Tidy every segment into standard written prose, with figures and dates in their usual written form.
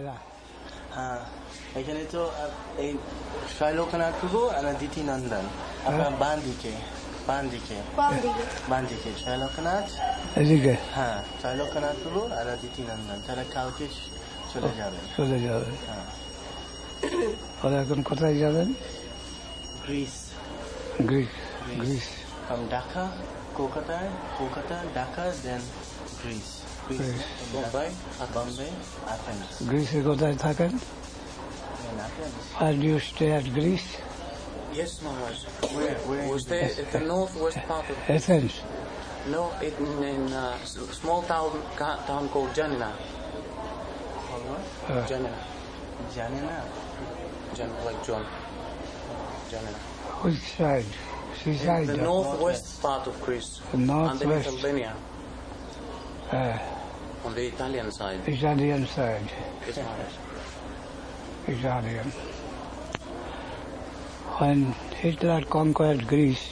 হ্যাঁ, এখানে তো এই শৈলকনাথ প্রভু আর দিতি নন্দন আপনার বাম দিকে শৈলকনাথ এদিকে। হ্যাঁ, শৈলকনাথ প্রভু আর দিতি নন্দন, তারা কালকে চলে যাবে। হ্যাঁ, ওরা এখন কোথায় যাবেন? Greece. From Dhaka, Kolkata, Dhaka, then Greece. Bombay, Athens. গ্রিসে কোথায় থাকেন? In Athens. Where do you stay at Greece? Yes, Maharaj. Where? We stay at the northwest part of Athens. No, in a small town called Janina. Janina. Like John. Janina. Which side? Seaside? The northwest part of Greece. Northwest. Underneath Albania. On the Italian side. Italian side. Yes, Maharaj. Italian. When Hitler conquered Greece,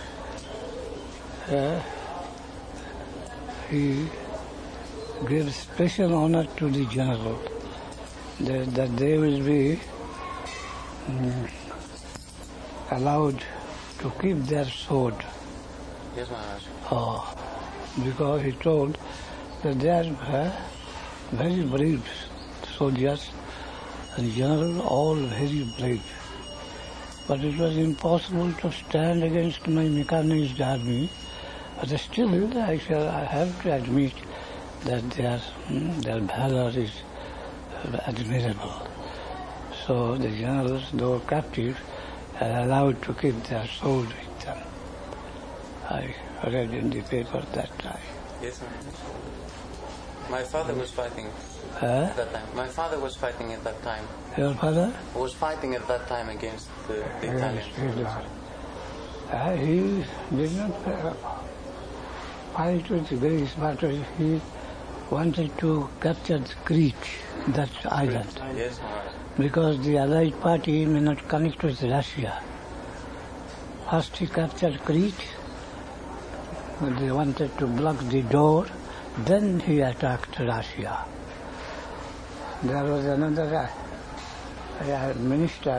he gave special honor to the general that they will be allowed to keep their sword. Yes, Maharaj. Because he told that they are very brave soldiers and general, all very brave. But it was impossible to stand against my mechanized army. But still, I have to admit that their valor is admirable. So the generals, though captive, are allowed to keep their sword with them. I read in the paper that time. Yes, Maharaj. My father was fighting at that time. My father was fighting at that time. Your father? Was fighting at that time against the Italians. He did not fight with Greece, but he wanted to capture Crete, that island. Yes, Maharaj. Because the Allied party may not connect with Russia. First he captured Crete, they wanted to block the door, then he attacked Russia. There was another minister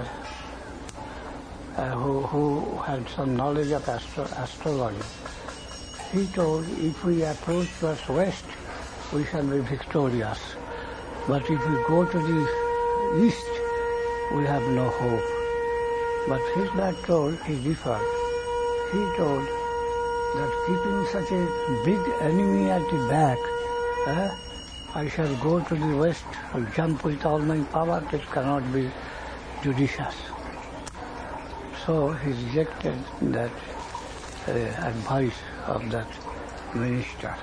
who had some knowledge of astrology. He told, if we approach towards west, we shall be victorious. But if we go to the east, we have no hope. But Hitler told, he differed. He told that keeping such a big enemy at the back, I shall go to the west, jump with all my power, it cannot be judicious. So he rejected that advice of that minister.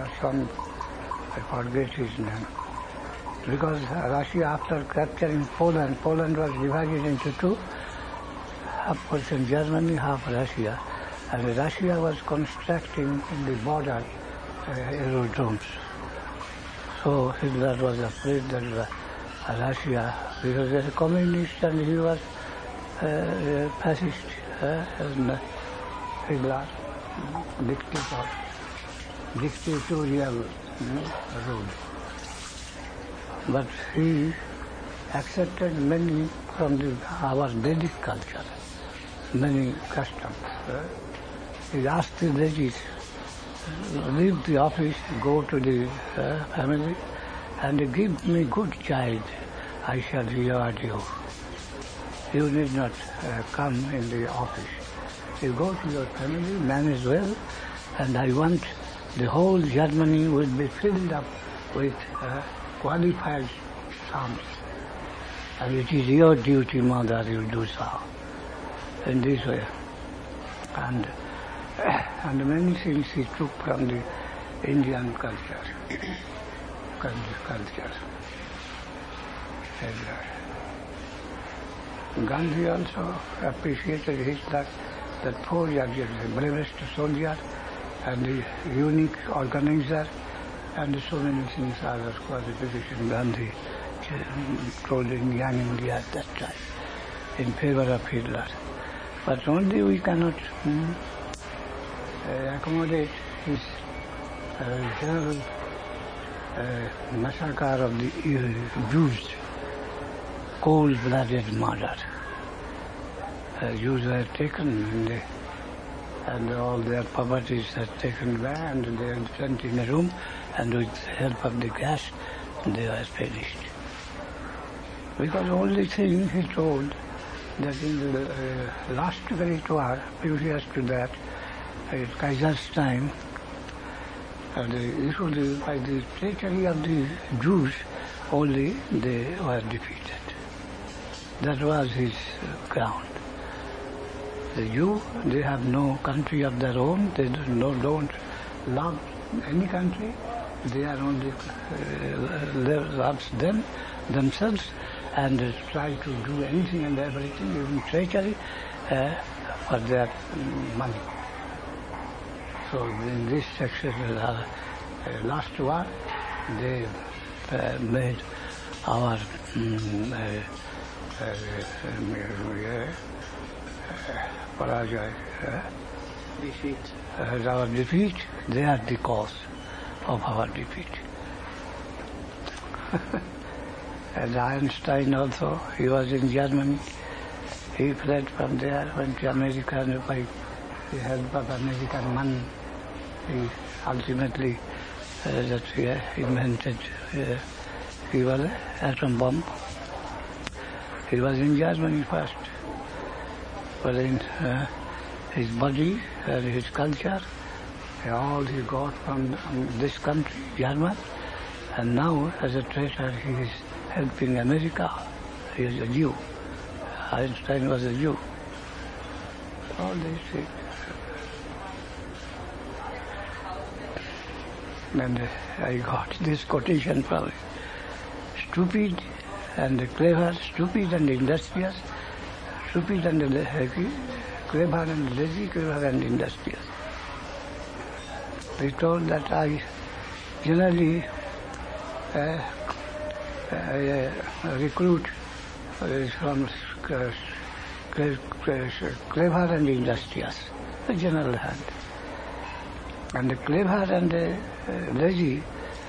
I forget his name. Because Russia, after capturing Poland was divided into two, half portion Germany, half Russia. And Russia was constructing in the border aerodromes. So Hitler was afraid that Russia, because he was a communist and he was a fascist, and Hitler, dictatorial rule. But he accepted many from our Vedic culture, many customs. He asked the ladies, leave the office, go to the family, and give me good child, I shall reward you. You need not come in the office. You go to your family, manage well, and I want the whole Germany will be filled up with qualified sons. And it is your duty, mother, you do so. In this way. And many things he took from the Indian culture. Gandhi also appreciated Hitler, that 4 years, the bravest soldier and the unique organizer, and so many things other qualifications Gandhi told in young India at that time in favor of Hitler. But only we cannot accommodate his general massacre of the Jews cold-blooded murder. Jews were taken and all their properties were taken away and they were sent in a room, and with the help of the gas they were finished. Because only thing he told that in the last Great War, previous to that, at Kaiser's time, this was by the treachery of the Jews only they were defeated. That was his ground. The Jew, they have no country of their own, they don't love any country, they are only loves themselves, and try to do anything and everything, even treachery, for their money. So in this section, last war, they made our defeat. Our defeat, they are the cause of our defeat. And Einstein also, he was in Germany. He fled from there, went to America, and by the help of American money, he ultimately he invented he was an atom bomb. He was in Germany first, but in his body and his culture, all he got from this country, German, and now as a traitor he is helping America. He is a Jew. Einstein was a Jew. All these things. And I got this quotation from it. Stupid and clever, stupid and industrious, stupid and clever and lazy, clever and industrious. They told that I generally recruit from clever and industrious, the general hand. And the clever and lazy,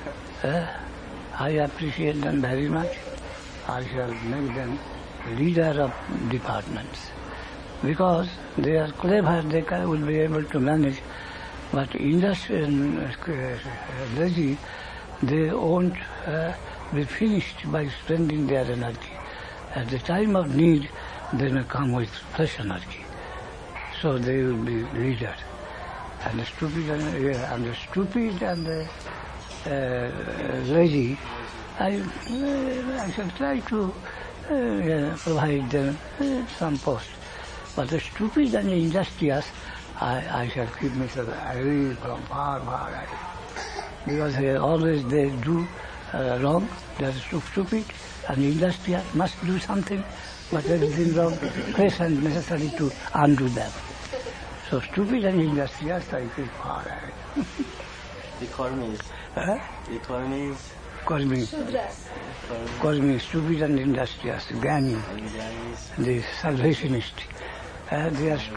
I appreciate them very much. I shall make them leader of departments. Because they are clever, they will be able to manage. But industrious and lazy, they won't be finished by spending their energy. At the time of need, they may come with fresh energy. So they will be leader. And the stupid and lazy, I shall try to provide them some post. But the stupid and industrious, I shall keep myself away from far away. Because always they do wrong, they are stupid and industrious, must do something, but everything wrong, press and necessary to undo them. So stupid and industrious, I keep far away. The Kormis. The Kormis. Kormis, stupid and industrious, Gani, the salvationist. They are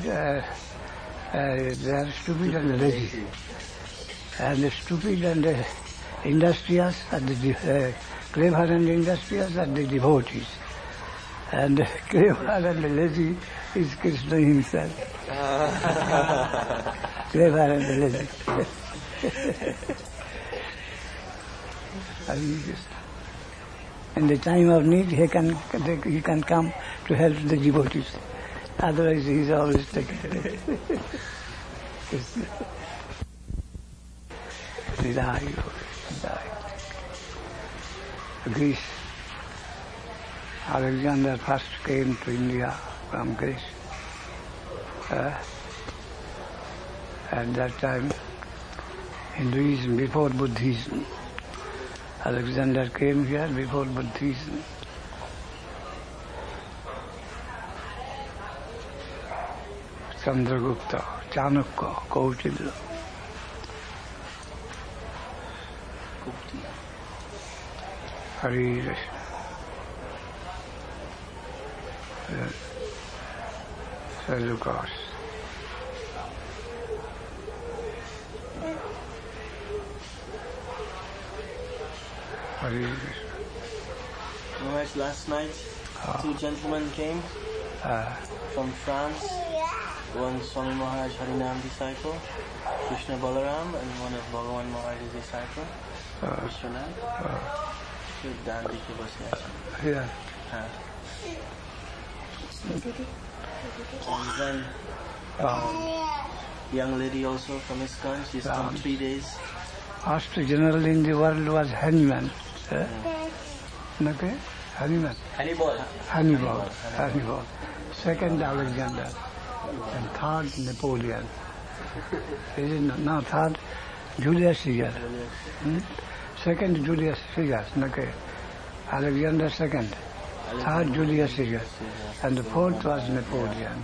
stupid and lazy. And the stupid and industrious are the clever and industrious are the devotees. And the clever and lazy is Krishna himself. Clever and lazy. In the time of need, he can come to help the devotees. Otherwise, he is always taken away. Greece. Alexander first came to India from Greece. At that time, Hinduism before Buddhism. Alexander came here before Buddhism. Chandragupta, Chanakya, Kautilya. Hare Krishna. Seleucus. Hare Krishna. Last night Two gentlemen came from France. One Swami Maharaj Harinam disciple, Krishna Balaram, and one of Bhagavan Maharaj's disciple, Vishwanath. Dandi ke bas Yeah. And then young lady also from ISKCON. She's come 3 days. First general in the world was Hanuman. Okay? Hanuman. Hannibal. Second Alexander. And third Napoleon. Now third Julius Caesar. Second Julius Caesar. Okay. Alexander second. Third Julius Caesar. And the fourth was Napoleon.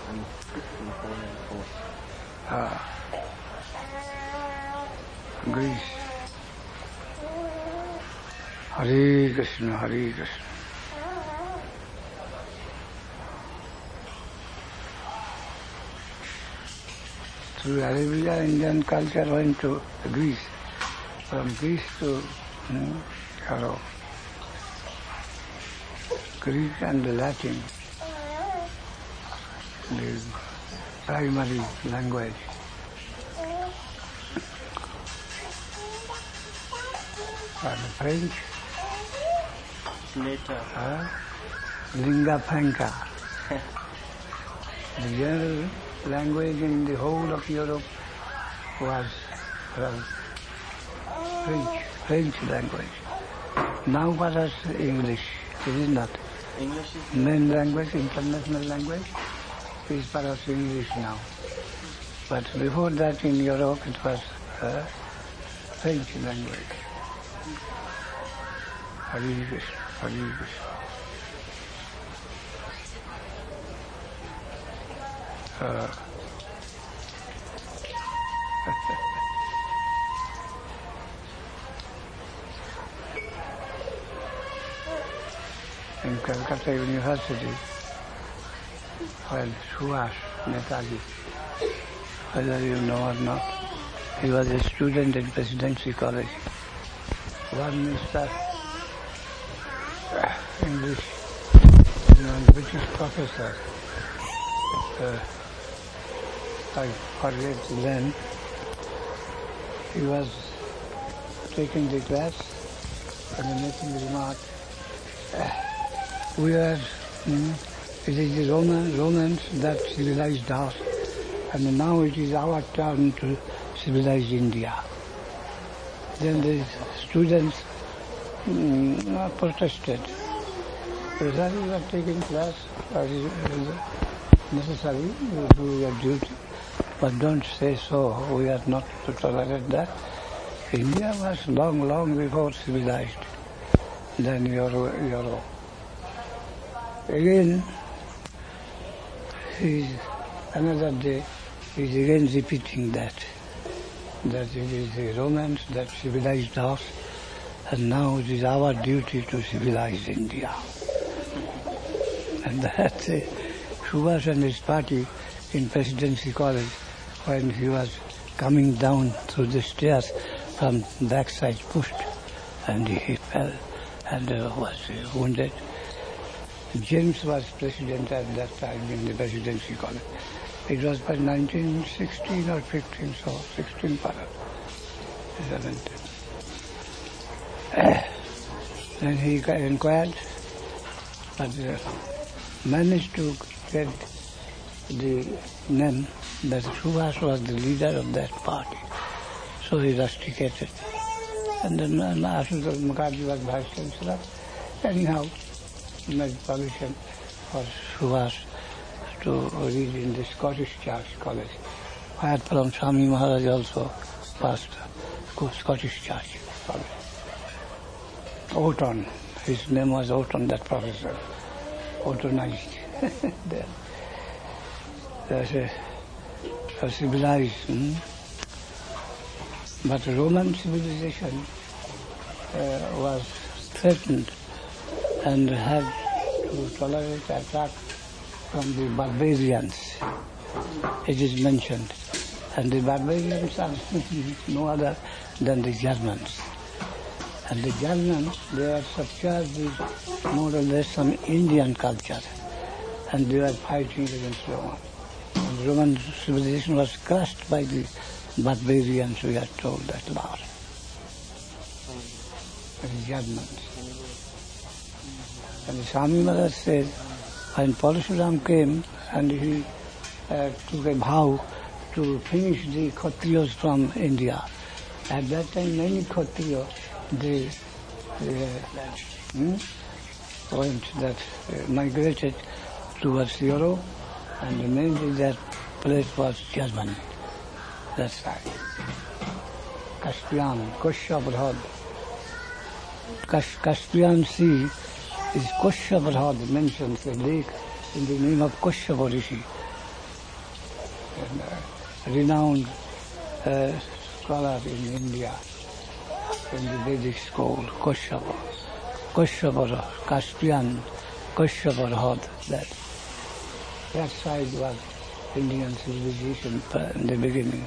Greece. Hare Krishna, Hare Krishna. Through Arabia, Indian culture went to Greece. From Greece to Greek and Latin, the primary language. And French, later. Lingua Franca. The general language in the whole of Europe was French language. Now what is English? It is not. English is main language, international language, is perhaps English now. But before that in Europe it was French language. Hare Krishna, Hare Krishna. In Calcutta University, while Subhash Netaji, whether you know or not, he was a student in Presidency College. One Mr. English, British professor, I forget then, he was taking the class and making the remark, it is the Romans that civilized us, and now it is our turn to civilize India. Then the students protested. Sir, you are taking class, necessary, you do your duty, but don't say so. We are not to tolerate that. India was long before civilized than Europe. Again, another day, he is again repeating that it is the Romans that civilized us, and now it is our duty to civilize India. And that Subhash and his party in Presidency College, when he was coming down through the stairs from backside pushed, and he fell and was wounded. James was president at that time in the Presidency College. It was by 1916 or 15, so 16 perhaps, 17. Then he inquired, but managed to get the name that Subhash was the leader of that party. So he rusticated. And then Ashutosh Mukherjee was vice chancellor. Anyhow, made permission for Subhash to read in the Scottish Church College, where from Swami Maharaj also passed Scottish Church College. Orton, his name was Orton, that professor. Ortonized. That's a civilized. But Roman civilization was threatened and had to tolerate attack from the barbarians. It is mentioned. And the barbarians are no other than the Germans. And the Germans, they are subjugated with more or less some Indian culture, and they were fighting against Roman. And Roman civilization was crushed by the barbarians, we are told at last. The Germans. And the Swami Maharaj said, when Parashuram came and he took a vow to finish the Kshatriyas from India, at that time many Kshatriyas, they migrated towards Europe, and mainly that place was Germany, that side. Caspian, Kushabrahad. Caspian Sea is Kushabrahad, mentions a lake in the name of Kushabha Rishi, a renowned scholar in India, in the Vedic school, Kushabha, Caspian, Kushabrahad, that side was Indian civilization in the beginning.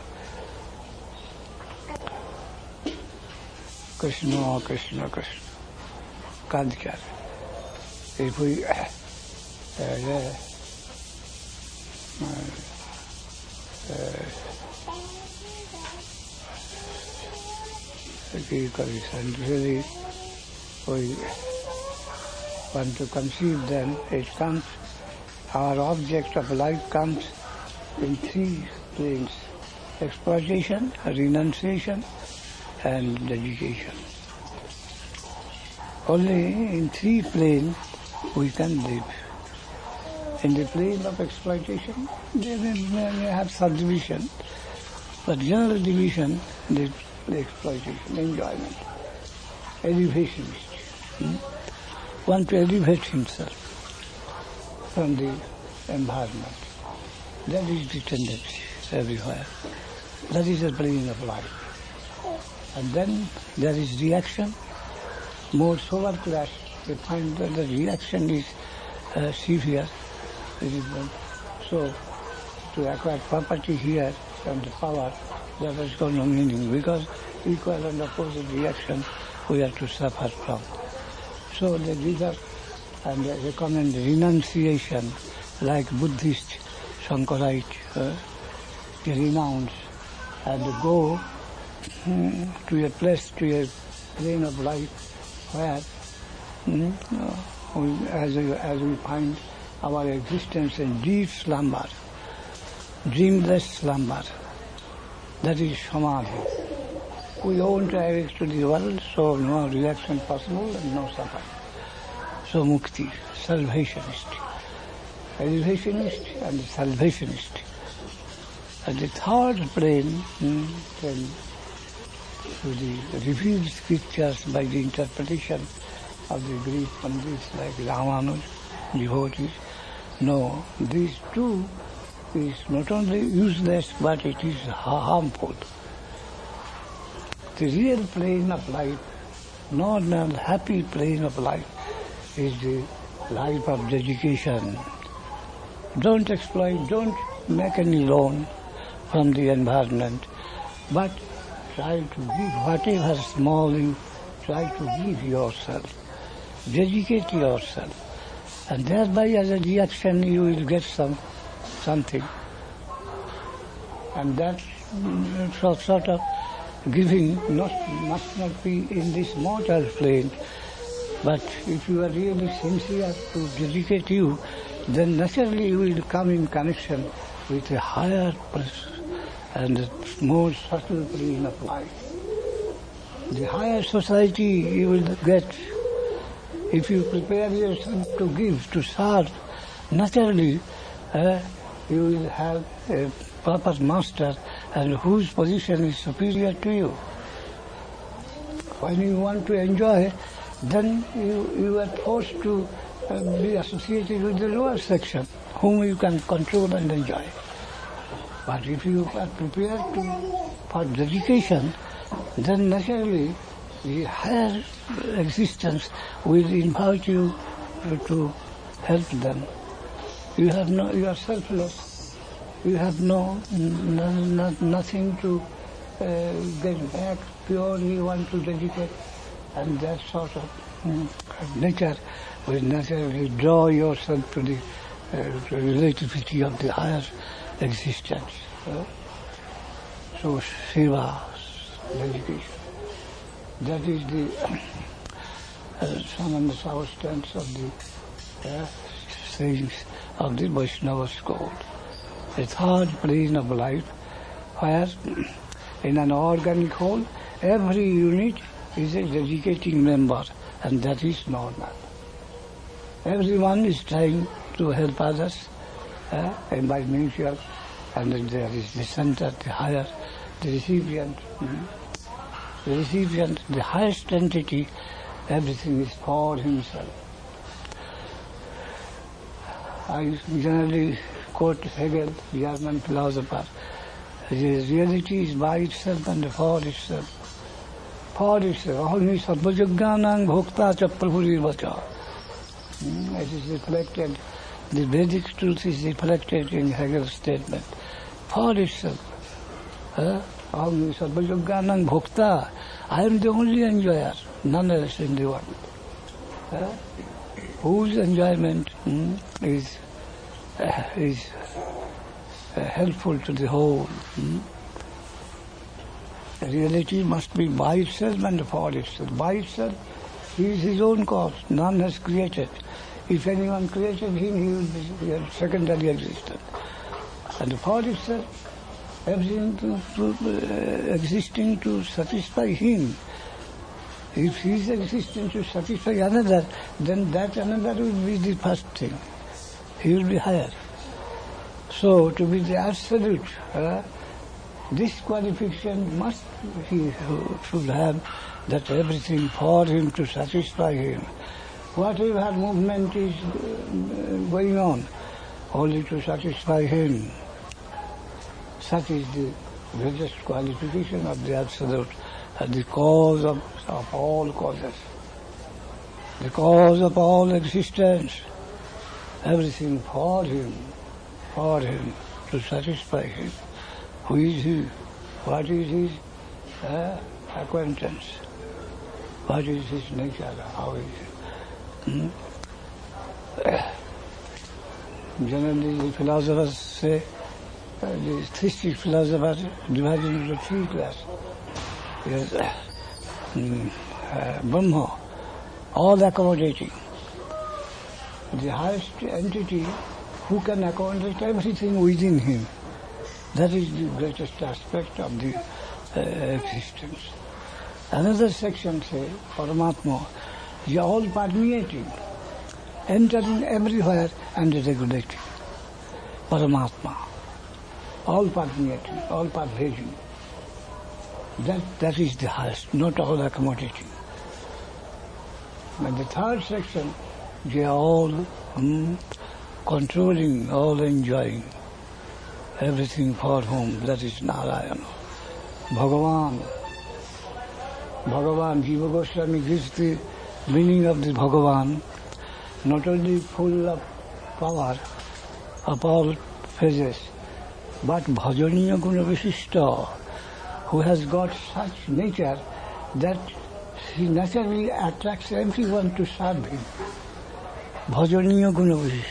Krishna, Krishna, Krishna. Culture. If we really we want to conceive them, it comes, our object of life comes in three planes: exploitation, renunciation, and dedication. Only in three planes we can live. In the plane of exploitation, they may have subdivision, but general division, the exploitation, enjoyment, elevationist. Want to elevate himself from the environment. That is the tendency everywhere. That is the plane of life. And then there is reaction. More solar class, they find that the reaction is severe. So, to acquire property here and the power, that has got no meaning, because equal and opposite reaction we have to suffer from. So they give up and they recommend renunciation, like Buddhist, Shankarite, they renounce and go to a place, to a plane of life where, as we find our existence in deep slumber, dreamless slumber, that is samadhi. We want to awake to the world, so no reaction possible and no suffering. So mukti, salvationist, elevationist and salvationist. And the third plane, to the revealed scriptures by the interpretation of the Greek pandits like Ramanuj, devotees. No, these two is not only useless, but it is harmful. The real plane of life, normal, happy plane of life, is the life of dedication. Don't exploit, don't make any loan from the environment, but try to give whatever small you try to give yourself. Dedicate yourself. And thereby as a reaction you will get something. And that sort of giving must not be in this mortal plane. But if you are really sincere to dedicate you, then naturally you will come in connection with a higher and a more subtle plane of life. The higher society you will get if you prepare yourself to give, to serve. Naturally, you will have a proper master and whose position is superior to you. When you want to enjoy, then you are forced to be associated with the lower section, whom you can control and enjoy. But if you are prepared for dedication, then naturally the higher existence will invite you to help them. You are selfless. You have nothing to get back. Purely want to dedicate And that sort of nature will naturally draw yourself to the relativity of the higher existence. So seva, dedication. That is the some and the substance of the sayings of the Vaishnava school. A third plane of life where in an organic whole every unit is a dedicating member, and that is normal. Everyone is trying to help others and by mutual, and then there is the center, the higher, the recipient. The recipient, the highest entity, everything is for himself. I generally quote Hegel, German philosopher. The reality is by itself and for itself. For itself. Ahami sarvajagyanang bhokta cha prabhurirvacha. It is reflected, the Vedic truth is reflected in Hegel's statement. For itself. Ahami sarvajagyanang bhokta. I am the only enjoyer, none else in the world. Whose enjoyment is helpful to the whole. Reality must be by itself and for itself. By itself, he is his own cause. None has created. If anyone created him, he will be a secondary existence. And for itself, everything existing to satisfy him. If he is existing to satisfy another, then that another will be the first thing. He will be higher. So, to be the absolute, this qualification must he should have, that everything for him to satisfy him. Whatever movement is going on, only to satisfy him. Such is the greatest qualification of the Absolute, the cause of all causes, the cause of all existence, everything for him, to satisfy him. Who is he? What is his acquaintance? What is his nature? How is he? Generally, the philosophers say, the theistic philosophers divide into three classes. Yes, Brahma, all accommodating. The highest entity who can accommodate everything within him. That is the greatest aspect of the existence. Another section says, Paramatma, is all permeating, entering everywhere and regulating. Paramatma, all permeating, all pervading. That is the highest, not all accommodating. And the third section, they are all controlling, all enjoying. Everything for whom, that is Narayana. Bhagavan, Jiva Goswami gives the meaning of the Bhagavan, not only full of power of all phases, but Bhajaniya Guna Visishta, who has got such nature that he naturally attracts everyone to serve him. Bhajaniya Guna Visishta.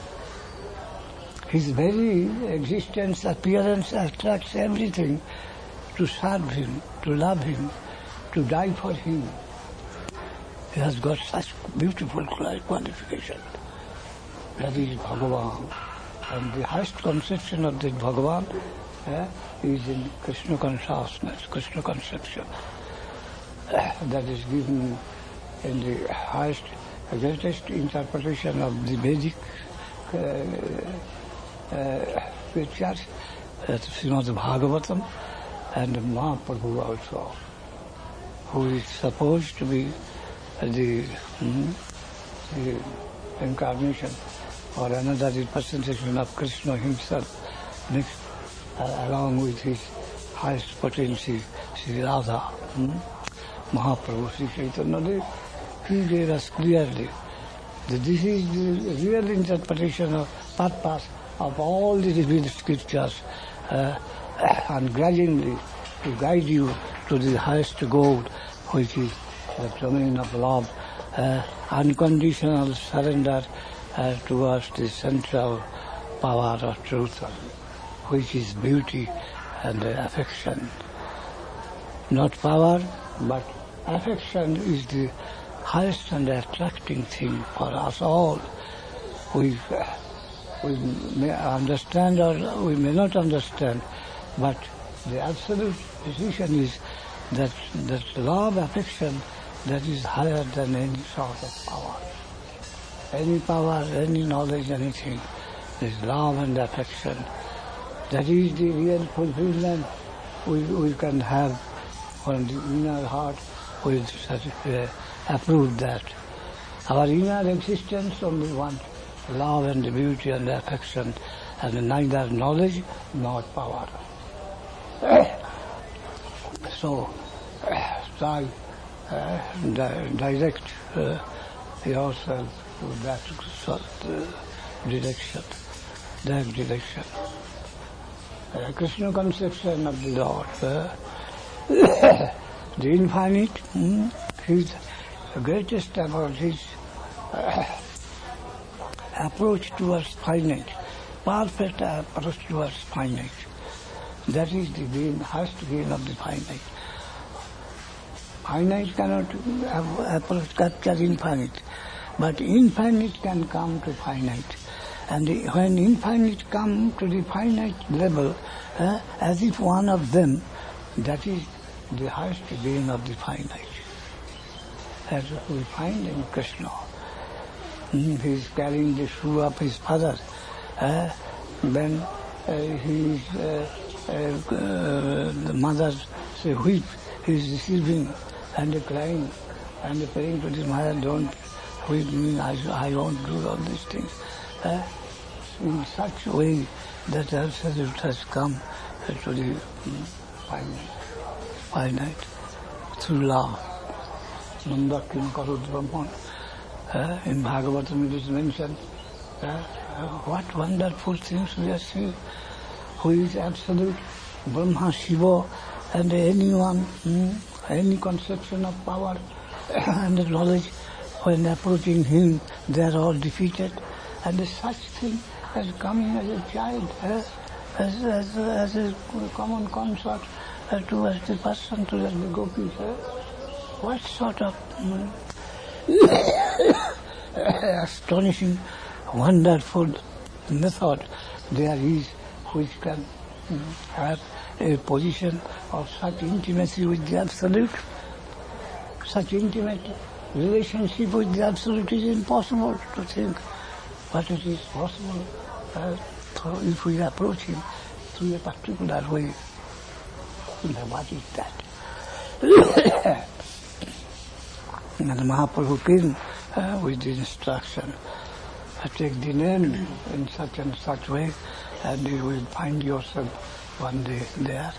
His very existence, appearance attracts everything to serve him, to love him, to die for him. He has got such beautiful qualification. That is Bhagavan. And the highest conception of the Bhagavan is in Krishna consciousness, Krishna conception. That is given in the highest, greatest interpretation of the Vedic scriptures, Srimad Bhagavatam, and Mahaprabhu also, who is supposed to be the incarnation or another representation of Krishna himself, mixed along with his highest potency, Sri Radha, Mahaprabhu, Sri Chaitanya Dev. He gave us clearly that this is the real interpretation of purpose of all the revealed scriptures, and gradually to guide you to the highest goal, which is the domain of love, unconditional surrender towards the central power of truth, which is beauty and affection. Not power, but affection is the highest and attracting thing for us all. We may understand or we may not understand, but the absolute decision is that love, affection, that is higher than any sort of power. Any power, any knowledge, anything, is love and affection. That is the real fulfillment we can have on the inner heart. We approve that. Our inner existence only wants love and beauty and affection, and neither knowledge nor power. So, try direct yourself to that direction, that direction. Krishna conception of the Lord, the infinite, his greatest effort, his approach towards finite, perfect approach towards finite. That is the gain, highest gain of the finite. Finite cannot capture infinite, but infinite can come to finite. And when infinite come to the finite level, as if one of them, that is the highest gain of the finite. As we find in Krishna. He is carrying the shoe of his father. Then he is, the mother weep, he is receiving and crying and praying to the mother, don't weep me, I won't do all these things. In such a way that absolute has come to the finite through love. Nandakim Karud Brahman. In Bhagavatam it is mentioned, what wonderful things we are seeing. Who is absolute, Brahma, Shiva, and anyone, any conception of power and knowledge, when approaching him, they are all defeated. And such thing as coming as a child, as a common consort towards the person, towards the gopis. What sort of astonishing, wonderful method there is which can have a position of such intimacy with the Absolute. Such intimate relationship with the Absolute is impossible to think, but it is possible if we approach him through a particular way. Now what is that? And Mahaprabhu came with the instruction, take the name in such and such way, and you will find yourself one day there.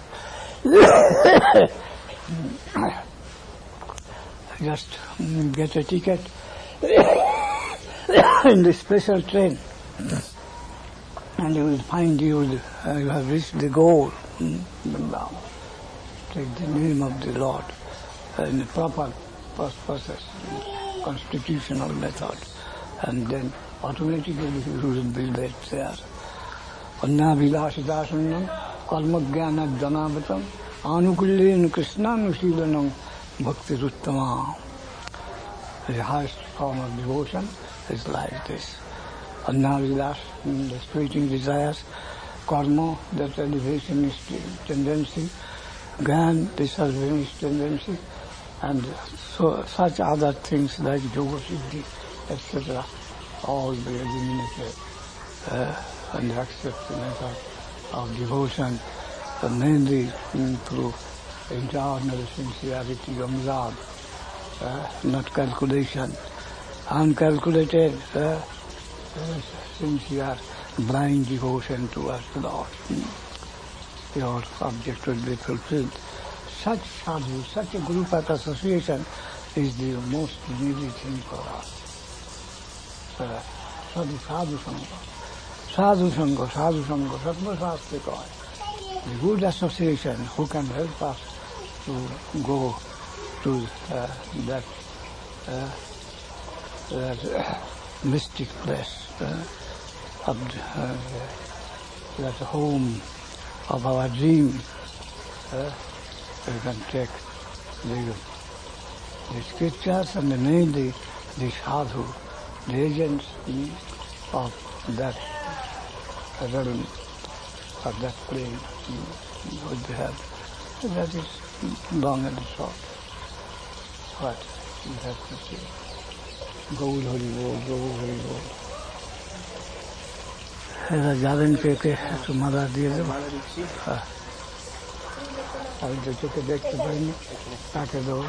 Just get a ticket in the special train, and you will find you have reached the goal. Take the name of the Lord in a proper process, constitutional method, and then automatically you will be there. Anna vilasadasanam kalmagyanat janavatam anukulyen krishnanushilanam bhakti ruttama. The highest form of devotion is like this. Anna vilas, the fleeting desires, karma, that elevationist tendency, Gyan, the service tendency, and so such other things like yoga siddhi, etc., all be eliminated and accept the method of devotion, mainly through internal sincerity of love, not calculation, uncalculated, sincere, blind devotion towards the Lord. Your object will be fulfilled. Such sadhu, such a group of association is the most needy thing for us. Sadhu Sangha, Sattva Shastra, the good association who can help us to go to that mystic place of that home of our dream. We can take the scriptures and mainly the sadhu, the agents of that realm, of that plane, would have. That is long and short. What you have to say. Gaur Hari Bol, Gaur Hari Bol. এরা যাবেন পেকে একটু মালা দিয়ে দেবো। হ্যাঁ, আমি তো চোখে দেখতে পাইনি, তাকে দেবো।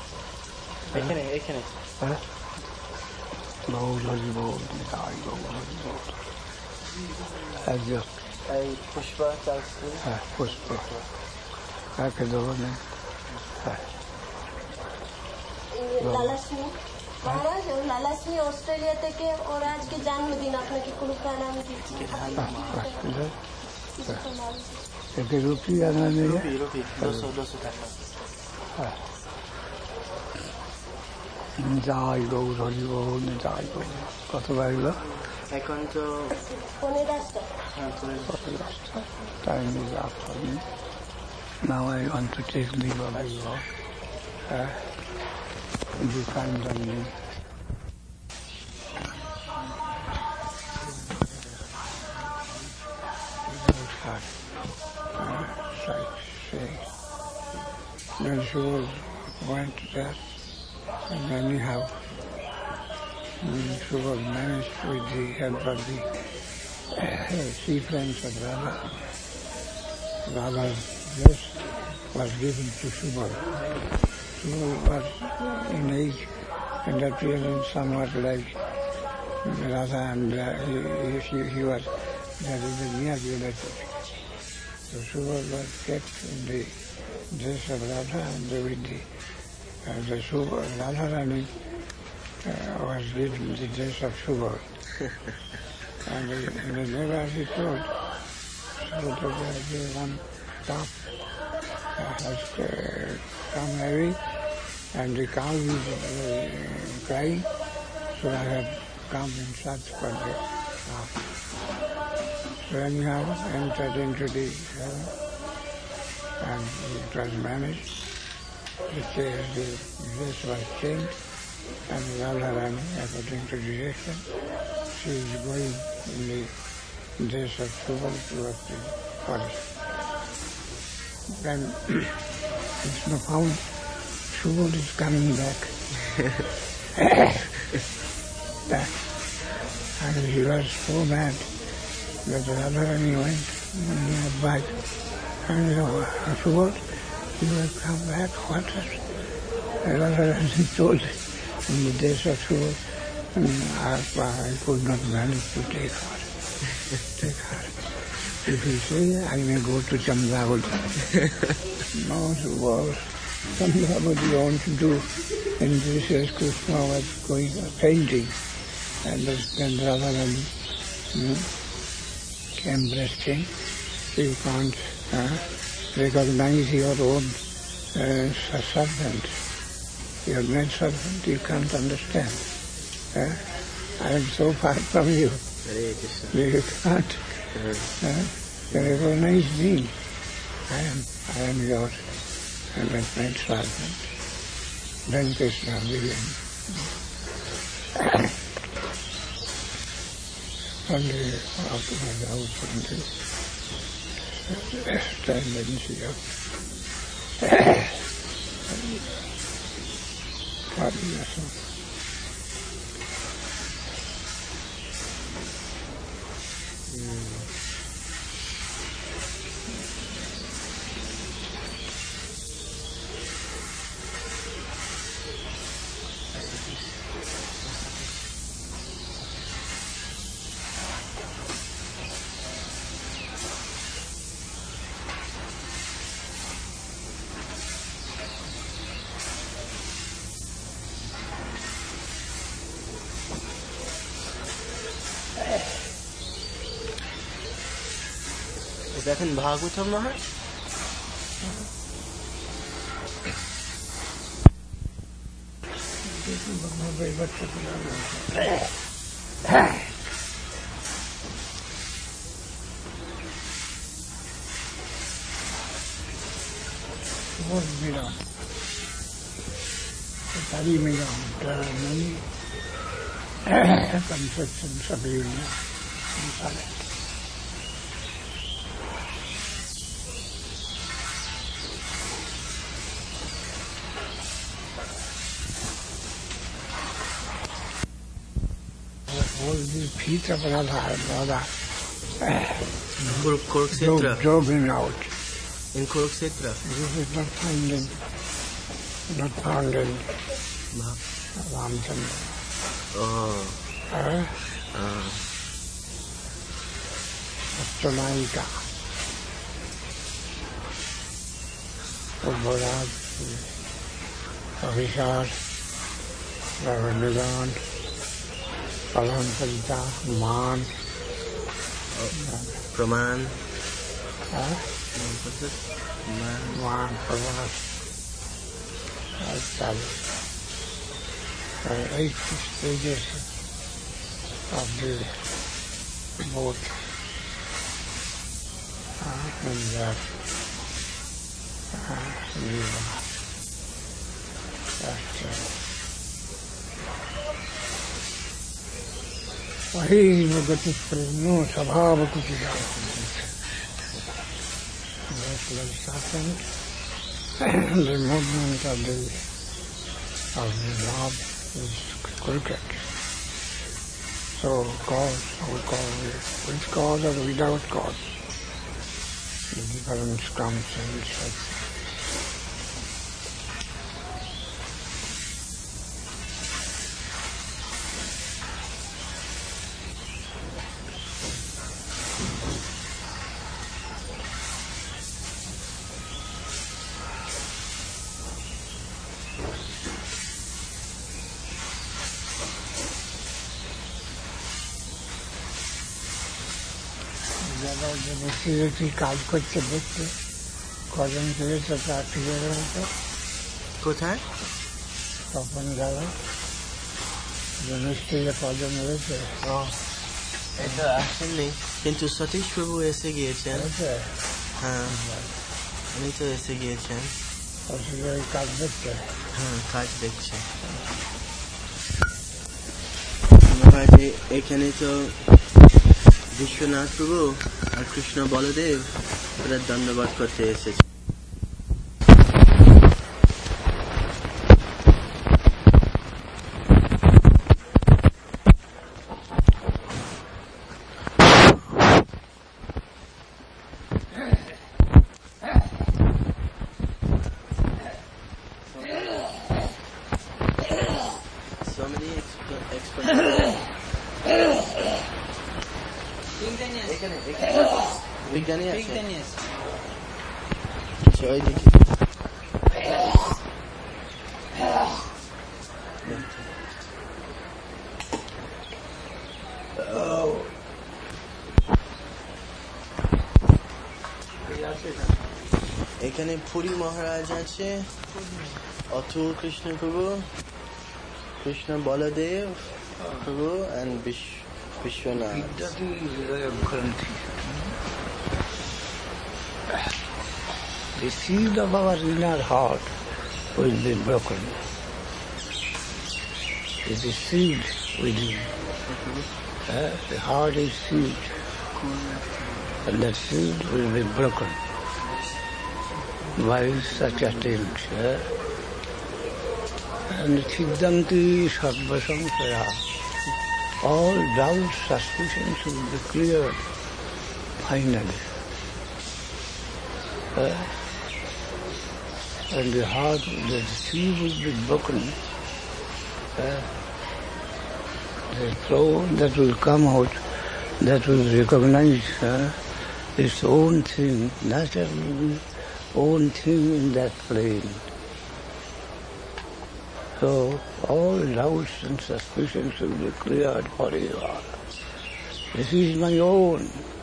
হ্যাঁ, গৌর হরি বল, নিতাই গৌর হরি বল। একজন পুষ্পা, হ্যাঁ পুষ্প, তাকে দেবো না। হ্যাঁ, লালা সিং মহারাজ, লালা সিং অস্ট্রেলিয়া থেকে ওর আজকে জন্মদিন, আপনাকে কোনো প্রণাম দিচ্ছি। একে রুপি আনা নেই, যাই গৌর হরি বল, যাই গৌর। কত বাজলো এখন? তো 15টা। Time is up for me. Now I want to take leave of you all. You kind on me. Then she went there, and anyhow, she was managed with the help of the sea friends of Radha. Radha's dress was given to Subal. Subal was in age and appearance somewhat like Radha, and he was near relative. So Subal was kept in the dress of Radha, and with the Subal, Radha Rani was given the dress of Subal. And the never he told, so that the one top has come heavy, and the cow is crying, so I have come in search for the top. So anyhow, entered into the heaven, and it was managed. The dress was changed, and Radharani, according to direction, she is going in the dress of Subal towards the forest. Then Krishna found Subal is coming back. And he was so mad that Radharani went nearby. And Subal, you have come back, what is? Radharani told in the dress of Subal, I could not manage to take her. If you say, I may go to Chandravati. No, Chandravati want to do, and this is Krishna was going painting, and then Radharani came breasting. You can't recognize your own servant, your maid servant, you can't understand. I am so far from you. You can't recognize me. I am your maid servant. Then Krishna began. Only after my house and tendency of Padiyasa. দেখেন ভাগবতম না হয় All the feet of Radha Kurukshetra. drove him out. In Kurukshetra. This is not found in Ramchandra. Oh. Astronayika. Bharaj, Avishar, Ravanigan, Palamparita, Man. Praman. What's it? Man, Pravas. That's 8 stages of the boat. And that वही गति प्रेमो स्वभाव कुछ the movement of the love is cricket. So cause or cause, with cause or without cause, the difference comes in such. মিস্ত্রি কাজ করছে দেখতে কজন পেয়েছে তা ফিরে গেছে কোথায় তখন গেল মিস্ত্রিরা কজন রয়েছে এটা আসেননি কিন্তু সতীশ প্রভু এসে গিয়েছেন হ্যাঁ উনি তো এসে গিয়েছেন কাজ দেখছে হ্যাঁ কাজ দেখছে মহারাজ এখানে তো বিশ্বনাথ প্রভু আর কৃষ্ণ বলদেব ওরা দণ্ডবাদ করতে এসেছে বিজ্ঞানী আছে ওই দেখি এখানে পুরী মহারাজ আছে অতুল কৃষ্ণ প্রভু কৃষ্ণ বলদেব প্রভু and Vishwanath. The seed of our inner heart will be broken. It is seed within. The heart is seed. And that seed will be broken by such attempts. And Siddhanti Sarva Samsaya. All doubts, suspicions will be cleared finally. And the heart, the seed will be broken. The flow that will come out, that will recognize its own thing, natural own thing in that plane. So all doubts and suspicions will be cleared forever. This is my own,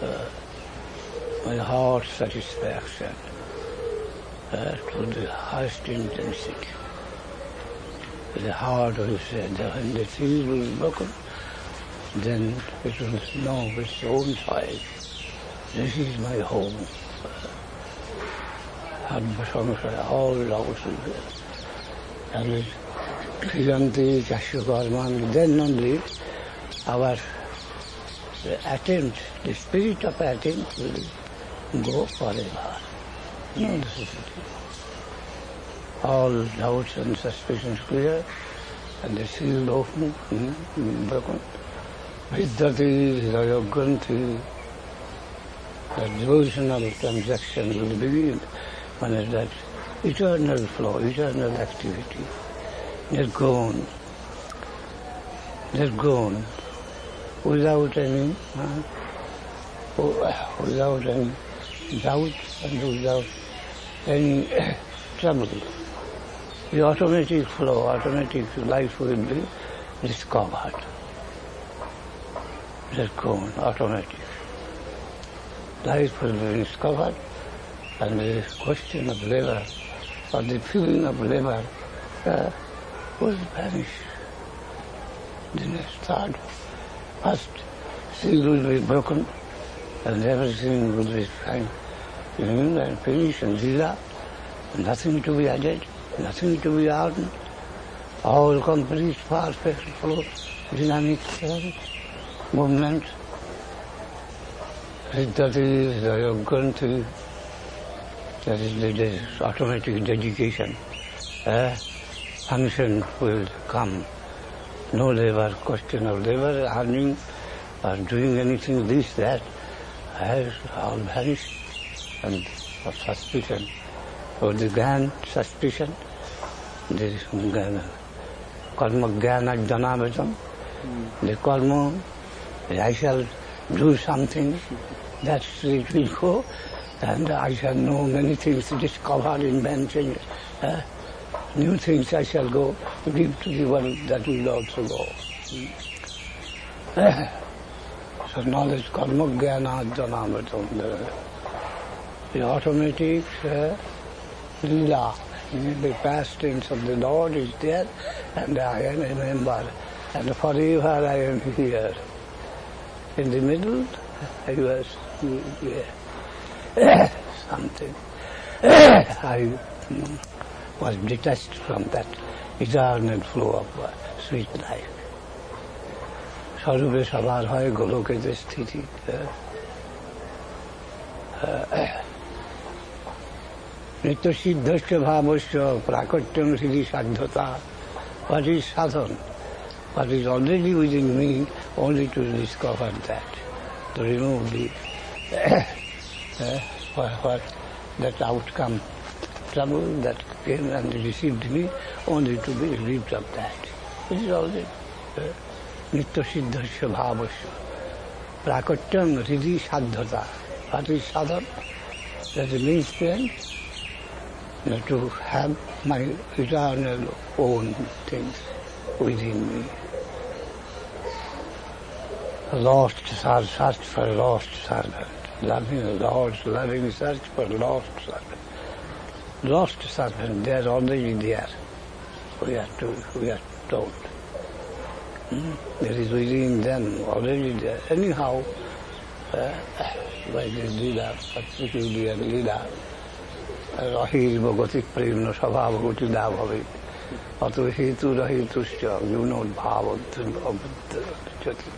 my heart's satisfaction to the highest intensity. the heart was when the seal was broken, then it will know its own side. This is my home. All loves and Kriganti, Kashukarman, then only our attempt, the spirit of attempt will go forever. No necessity. All doubts and suspicions clear, and the seal open, broken. Vidyati, Hridayogranthi, the devotional transaction will begin when that eternal flow, eternal activity. They're gone. They're gone without any doubt and without any trouble. The automatic flow, automatic life will be discovered. They're gone, automatic. Life will be discovered, and the question of labor, or the feeling of labor, will vanish. The next thought, first seal will be broken, and everything will be fine. And finish and lila, nothing to be added, nothing to be hardened, all complete, perfect flow, dynamic movement. Riddhati, Hridayogranthi, that is the automatic dedication. Function will come. No labor, question of labor, earning, or doing anything, this, that, has all vanished. And of suspicion, or the Gyan suspicion, the Karma Gyana Janamatam, the Karma, I shall do something, that it will go, and I shall know many things discovered in man's new things I shall go give to the one that will also go. So knowledge, Karma Gyana Janamatam, the automatic lila, the past tense of the Lord is there, and I am a member, and forever I am here. In the middle, I was something. I was detached from that eternal flow of sweet life. Sarube sabar hoy goloke the sthiti. Nitya siddhasya bhavasya prakotyam siddhi sadhyata. What is sadhan? What is already within me, only to discover that, to remove the what that outcome, trouble that came and received me, only to be relieved of that. It is already nitya siddhasya bhavasya prakotyam siddhi sadhyata. What is sadhan? That means then to have my eternal own things within me. Lost search for lost servant. Loving the Lord's loving search for lost servant. Lost servant, they are already there. We are told. There is within them already there. Anyhow, by this lila, particularly and lila, rahir bhagatik premna sabhavagati dhavavit. Ato hetu rahitusya yunod bhavadrajati.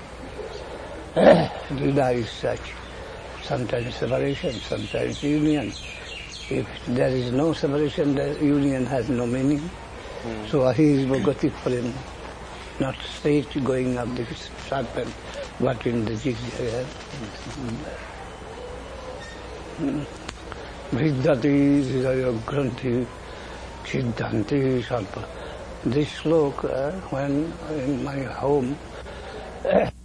Lila is such. Sometimes separation, sometimes union. If there is no separation, the union has no meaning. So ahir bhagatik premna. Not straight going up the serpent, but in the zigzag. Vidyati, Hridayogranthi, Siddhanti, Sarpa. This sloka, when in my home,